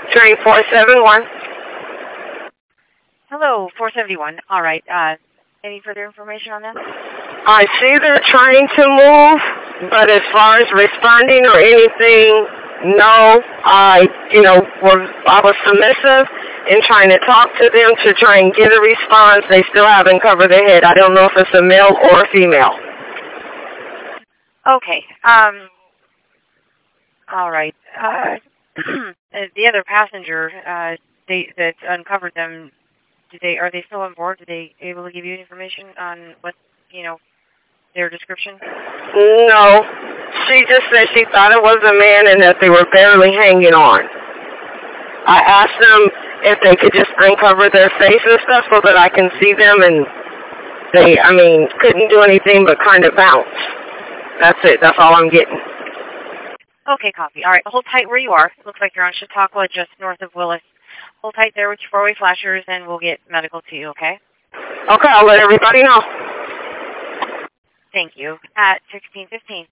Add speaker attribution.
Speaker 1: Train 471.
Speaker 2: Hello, 471. All right. Any further information on that?
Speaker 1: I see they're trying to move, but as far as responding or anything, no. I was submissive in trying to talk to them to try and get a response. They still haven't covered their head. I don't know if it's a male or a female.
Speaker 2: Okay. All right. The other passenger, that uncovered them, are they still on board? Did they able to give you information on what, their description?
Speaker 1: No. She just said she thought it was a man and that they were barely hanging on. I asked them if they could just uncover their face and stuff so that I can see them, and they, couldn't do anything but kind of bounce. That's it. That's all I'm getting.
Speaker 2: Okay, copy. All right, hold tight where you are. Looks like you're on Chautauqua, just north of Willis. Hold tight there with your four-way flashers, and we'll get medical to you, okay?
Speaker 1: Okay, I'll let everybody know.
Speaker 2: Thank you. At 16:15.